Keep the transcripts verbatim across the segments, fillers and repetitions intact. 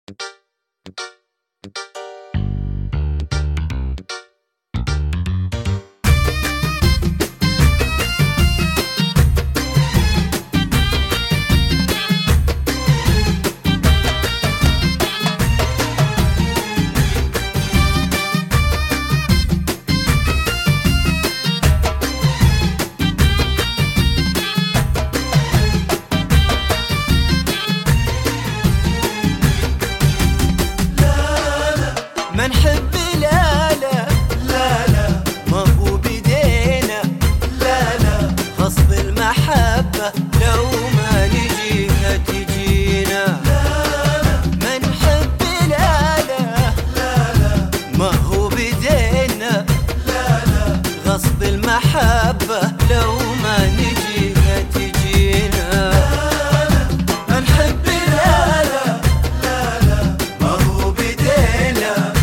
ما نحب لا لا لا لا ما هو بدينا لا لا غصب المحبة لو ما نجيها تجينا لا لا ما نحب لا لا لا لا ما هو بدينا لا لا غصب المحبة لو ما نجيها تجينا لا لا ما نحب لا لا لا لا ما هو بدينا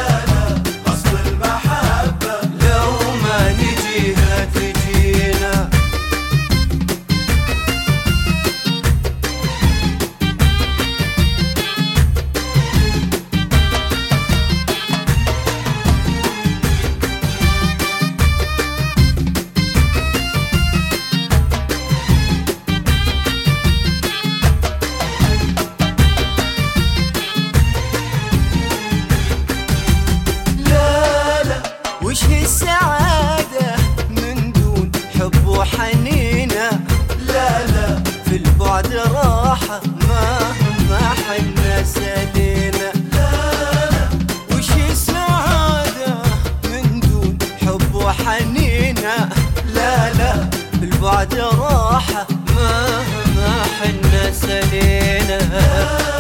وش هي السعادة من دون حب وحنينة لا لا في البعد راحة مهما حنا سالينا لا لا وش هي السعادة من دون حب وحنينة لا لا في البعد راحة مهما حنا سالينا